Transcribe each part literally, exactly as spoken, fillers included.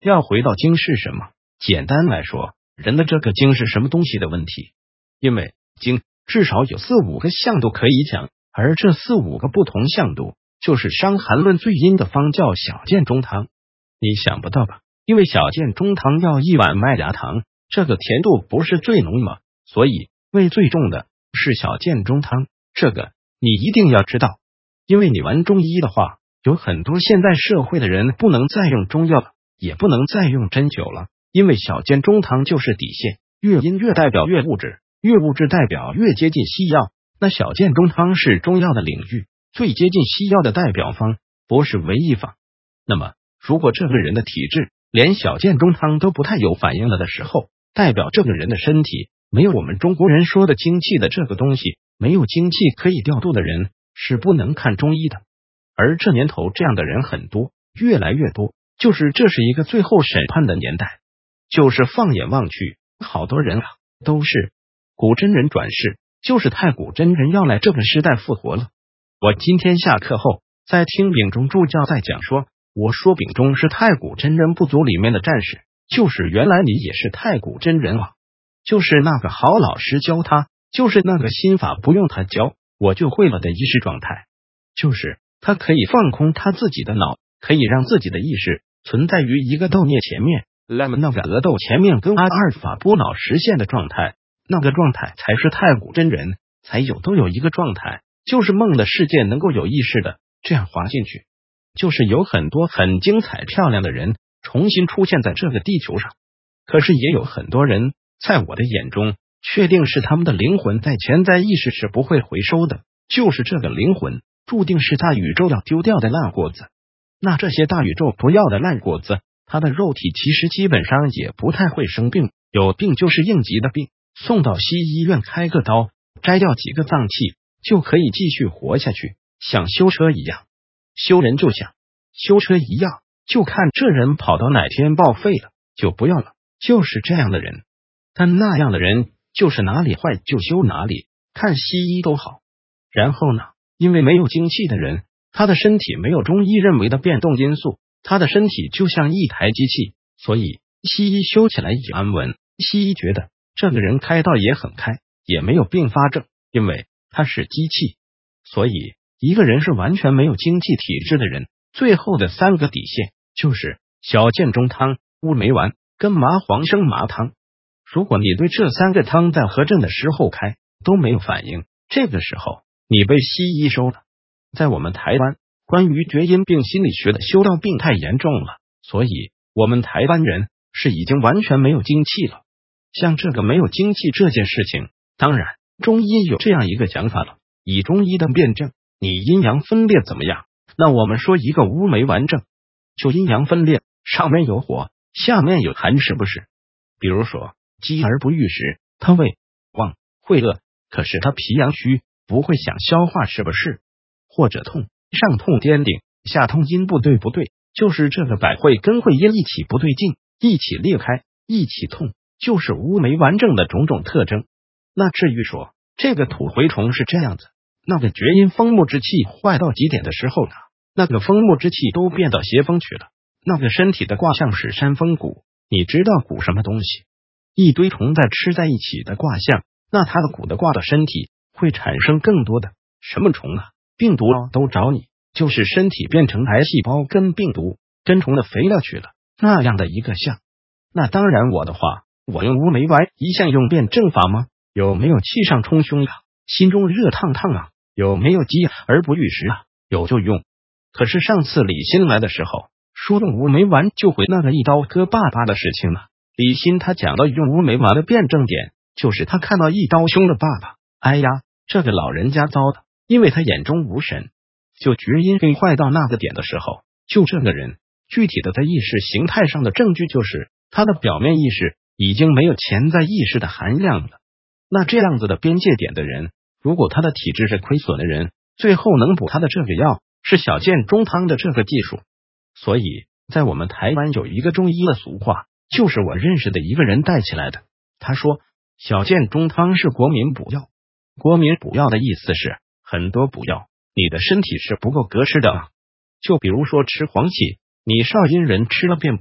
要回到精是什么？简单来说，人的这个精是什么东西的问题。因为精至少有四五个向度可以讲，而这四五个不同向度，就是《伤寒论》最阴的方叫小建中汤。你想不到吧？因为小建中汤要一碗麦芽糖，这个甜度不是最浓吗？所以味最重的是小建中汤，这个你一定要知道。因为你玩中医的话，有很多现在社会的人不能再用中药了，也不能再用针灸了，因为小建中汤就是底线，越阴越代表越物质，越物质代表越接近西药。那小建中汤是中药的领域，最接近西药的代表方，不是唯一方。那么如果这个人的体质连小建中汤都不太有反应了的时候，代表这个人的身体没有我们中国人说的精气的这个东西，没有精气可以调度的人是不能看中医的。而这年头这样的人很多，越来越多，就是这是一个最后审判的年代。就是放眼望去，好多人啊都是古真人转世，就是太古真人要来这个时代复活了。我今天下课后在听丙中助教在讲说，我说丙中是太古真人部族里面的战士，就是原来你也是太古真人啊，就是那个好老师教他，就是那个心法不用他教我就会了的意识状态，就是他可以放空他自己的脑，可以让自己的意识存在于一个豆念前面，那么那个额豆前面跟阿尔法波脑实现的状态，那个状态才是太古真人才有都有一个状态，就是梦的世界能够有意识的这样滑进去。就是有很多很精彩漂亮的人重新出现在这个地球上，可是也有很多人在我的眼中确定是他们的灵魂在潜在意识是不会回收的，就是这个灵魂注定是大宇宙要丢掉的烂果子。那这些大宇宙不要的烂果子，他的肉体其实基本上也不太会生病，有病就是应急的病，送到西医院开个刀，摘掉几个脏器就可以继续活下去，像修车一样。修人就像修车一样，就看这人跑到哪天报废了就不要了，就是这样的人。但那样的人就是哪里坏就修哪里，看西医都好。然后呢，因为没有精气的人，他的身体没有中医认为的变动因素，他的身体就像一台机器，所以西医修起来也安稳。西医觉得这个人开刀也很开，也没有并发症，因为他是机器。所以一个人是完全没有精气体质的人，最后的三个底线就是小建中汤、乌梅丸跟麻黄生麻汤。如果你对这三个汤在合症的时候开都没有反应，这个时候你被西医收了。在我们台湾，关于厥阴病心理学的修道病太严重了，所以我们台湾人是已经完全没有精气了。像这个没有精气这件事情，当然中医有这样一个讲法了，以中医的辩证，你阴阳分裂怎么样？那我们说一个乌梅丸症，就阴阳分裂，上面有火，下面有寒，是不是？比如说饥而不欲时，他胃旺会饿，可是他脾阳虚，不会想消化，是不是？或者痛，上痛颠顶，下痛阴不对不对，就是这个百会跟会阴一起不对劲，一起裂开，一起痛，就是乌梅丸症的种种特征。那至于说这个土蛔虫是这样子，那个厥阴风木之气坏到极点的时候呢，那个风木之气都变到邪风去了。那个身体的卦象是山风谷，你知道谷什么东西？一堆虫在吃在一起的卦象，那它的谷的卦的身体会产生更多的什么虫啊？病毒都找你，就是身体变成癌细胞跟病毒跟虫的肥料去了，那样的一个象。那当然我的话，我用乌梅丸一向用辩证法吗？有没有气上冲胸啊？心中热烫烫啊？有没有饥而不欲时啊？有就用。可是上次李欣来的时候说用乌梅丸就回那个一刀割爸爸的事情了。李欣他讲到用乌梅丸的辩证点，就是他看到一刀凶的爸爸，哎呀，这个老人家糟的，因为他眼中无神，就厥阴病坏到那个点的时候，就这个人具体的在意识形态上的证据就是他的表面意识已经没有潜在意识的含量了。那这样子的边界点的人，如果他的体质是亏损的人，最后能补他的这个药是小建中汤的这个技术。所以在我们台湾有一个中医的俗话，就是我认识的一个人带起来的，他说小建中汤是国民补药。国民补药的意思是很多补药你的身体是不够格式的啊。就比如说吃黄芪，你少阴人吃了变笨，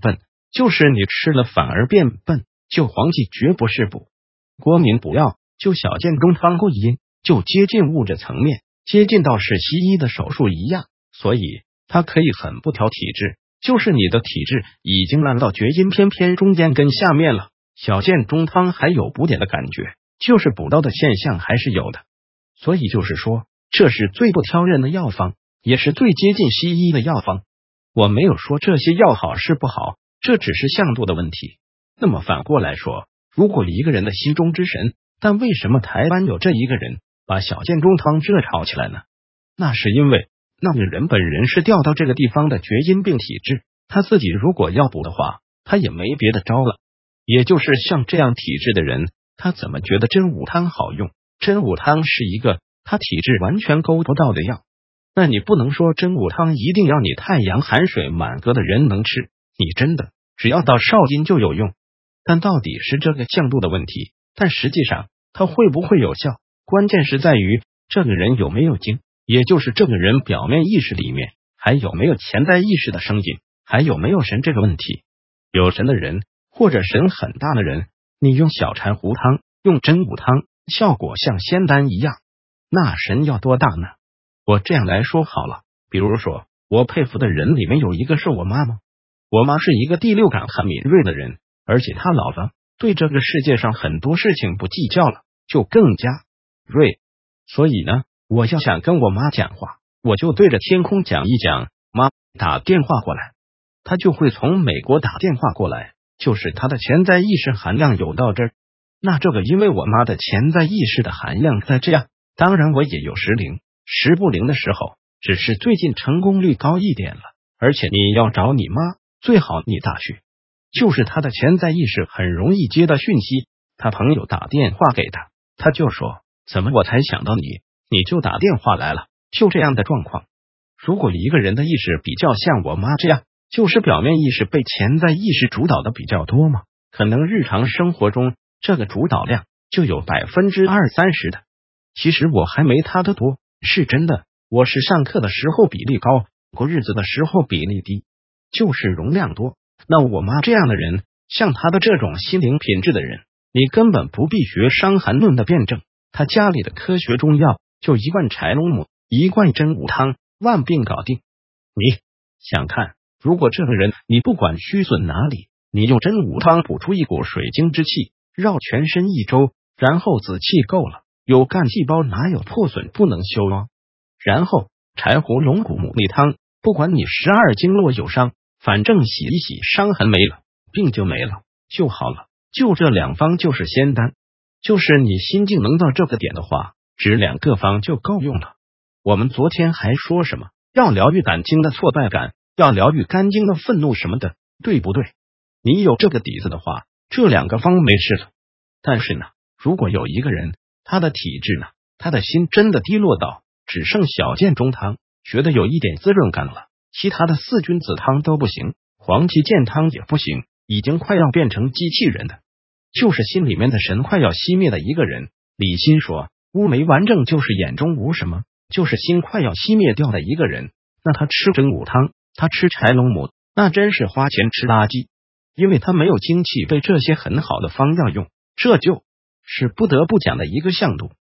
就是你吃了反而变笨，就黄芪绝不是补。国民补药就小建中汤过阴，就接近物质层面，接近到是西医的手术一样，所以它可以很不调体质，就是你的体质已经烂到厥阴偏偏中间跟下面了，小建中汤还有补点的感觉，就是补到的现象还是有的。所以就是说，这是最不挑人的药方，也是最接近西医的药方。我没有说这些药好是不好，这只是向度的问题。那么反过来说，如果一个人的心中之神，但为什么台湾有这一个人把小建中汤热炒起来呢？那是因为那个人本人是调到这个地方的厥阴病体质，他自己如果要补的话，他也没别的招了。也就是像这样体质的人，他怎么觉得真武汤好用？真武汤是一个他体质完全勾不到的药。那你不能说真武汤一定要你太阳寒水满格的人能吃，你真的只要到少阴就有用。但到底是这个向度的问题，但实际上它会不会有效，关键是在于这个人有没有精，也就是这个人表面意识里面还有没有潜在意识的声音，还有没有神这个问题。有神的人或者神很大的人，你用小柴胡汤，用真武汤，效果像仙丹一样，那神要多大呢？我这样来说好了，比如说我佩服的人里面有一个是我妈妈，我妈是一个第六感很敏锐的人，而且她老了，对这个世界上很多事情不计较了，就更加锐。所以呢，我要想跟我妈讲话，我就对着天空讲一讲，妈打电话过来，她就会从美国打电话过来，就是她的潜在意识含量有到这儿。那这个因为我妈的潜在意识的含量在这样，当然我也有时灵时不灵的时候，只是最近成功率高一点了。而且你要找你妈，最好你打去，就是他的潜在意识很容易接到讯息，他朋友打电话给他，他就说怎么我才想到你，你就打电话来了，就这样的状况。如果一个人的意识比较像我妈这样，就是表面意识被潜在意识主导的比较多嘛，可能日常生活中这个主导量就有百分之二三十的。其实我还没他的多，是真的，我是上课的时候比例高，过日子的时候比例低，就是容量多。那我妈这样的人，像她的这种心灵品质的人，你根本不必学《伤寒论》的辩证，她家里的科学中药就一罐柴龙母，一罐真武汤，万病搞定。你想看，如果这个人你不管虚损哪里，你用真武汤补出一股水晶之气，绕全身一周，然后子气够了，有干细胞哪有破损不能修啊？然后柴胡龙骨牡蛎汤，不管你十二经络有伤，反正洗一洗，伤痕没了，病就没了，就好了。就这两方就是仙丹，就是你心境能到这个点的话，只两个方就够用了。我们昨天还说什么要疗愈胆经的挫败感，要疗愈肝经的愤怒什么的，对不对？你有这个底子的话，这两个方没事了。但是呢，如果有一个人他的体质呢，他的心真的低落到只剩小建中汤，觉得有一点滋润感了，其他的四君子汤都不行，黄芪健汤也不行，已经快要变成机器人的，就是心里面的神快要熄灭的一个人。李欣说乌梅丸正就是眼中无什么，就是心快要熄灭掉的一个人，那他吃真武汤，他吃柴龙母，那真是花钱吃垃圾，因为他没有精气被这些很好的方药用，这就是不得不讲的一个向度。